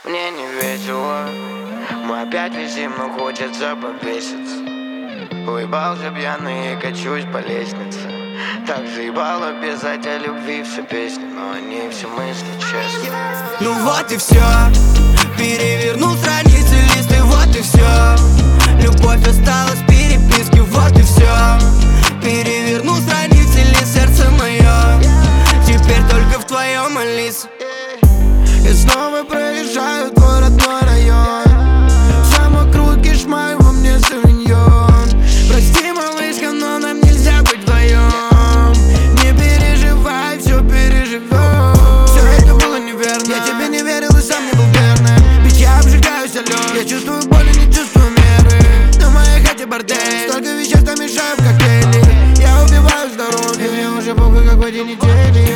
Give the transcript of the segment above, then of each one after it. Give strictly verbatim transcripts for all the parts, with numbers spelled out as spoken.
Мне не весело, мы опять висим, но хочется повеситься. Уебался пьяный и качусь по лестнице. Так заебало писать о любви все песни, но они все мысли честно. Ну вот и все, перевернул страницы, листы, вот и все. Любовь осталась в переписке, вот и все. Перевернул страницы, лист, сердце мое теперь только в твоем, Алиса. Я снова проезжаю твой родной район. Сам вокруг кишмай, во мне савиньон. Прости, малышка, но нам нельзя быть вдвоем. Не переживай, все переживем. Все это было неверно, я тебе не верил и сам не был верным. Ведь я обжигаюсь, алё, я чувствую боль и не чувствую меры. На моей хате бордель, столько вещей, что мешаю в коктейле. Я убиваю здоровье, и мне уже похуй, как в эти недели.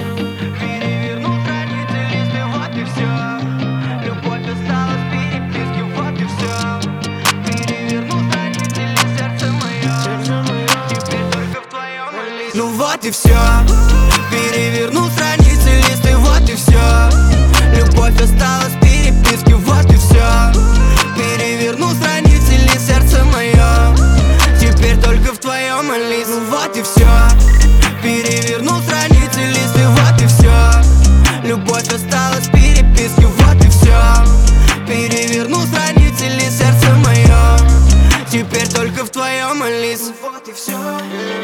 Ну вот и все, перевернул страницы, листы, вот и все. Любовь осталась в переписке, вот и все. Перевернул страницы, лист, сердце мое теперь только в твоем, Алиса. Ну вот и все, перевернул страницы, листы, вот и все. Любовь осталась в переписке, вот и все. Перевернул страницы, лист, сердце мое теперь только в твоем, Алиса. Вот и все.